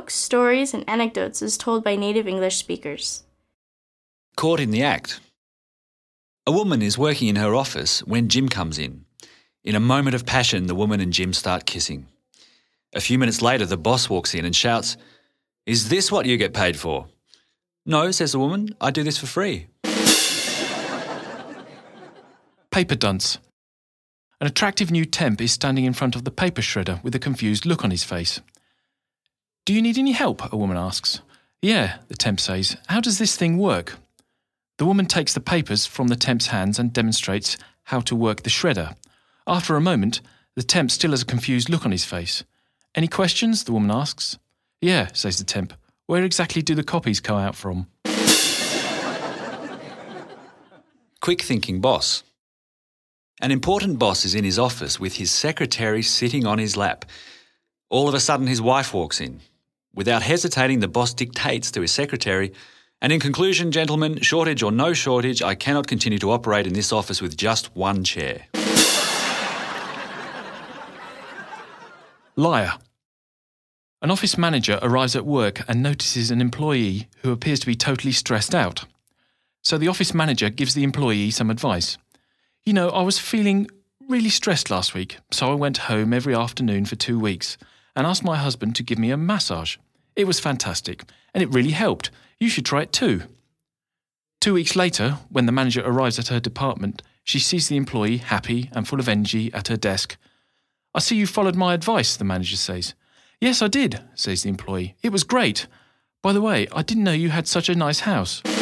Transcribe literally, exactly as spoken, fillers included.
jokes, stories, and anecdotes as told by native English speakers. Caught in the act. A woman is working in her office when Jim comes in. In a moment of passion, the woman and Jim start kissing. A few minutes later, the boss walks in and shouts, "Is this what you get paid for?" "No," says the woman, "I do this for free." Paper dunce. An attractive new temp is standing in front of the paper shredder with a confused look on his face. "Do you need any help?" a woman asks. "Yeah," the temp says. "How does this thing work?" The woman takes the papers from the temp's hands and demonstrates how to work the shredder. After a moment, the temp still has a confused look on his face. "Any questions?" the woman asks. "Yeah," says the temp. "Where exactly do the copies go out from?" Quick thinking boss. An important boss is in his office with his secretary sitting on his lap. All of a sudden his wife walks in. Without hesitating, the boss dictates to his secretary, "And in conclusion, gentlemen, shortage or no shortage, I cannot continue to operate in this office with just one chair." Liar. An office manager arrives at work and notices an employee who appears to be totally stressed out. So the office manager gives the employee some advice. "You know, I was feeling really stressed last week, so I went home every afternoon for two weeks and asked my husband to give me a massage. It was fantastic, and it really helped. You should try it too." Two weeks later, when the manager arrives at her department, she sees the employee happy and full of energy at her desk. "I see you followed my advice," the manager says. "Yes, I did," says the employee. "It was great. By the way, I didn't know you had such a nice house."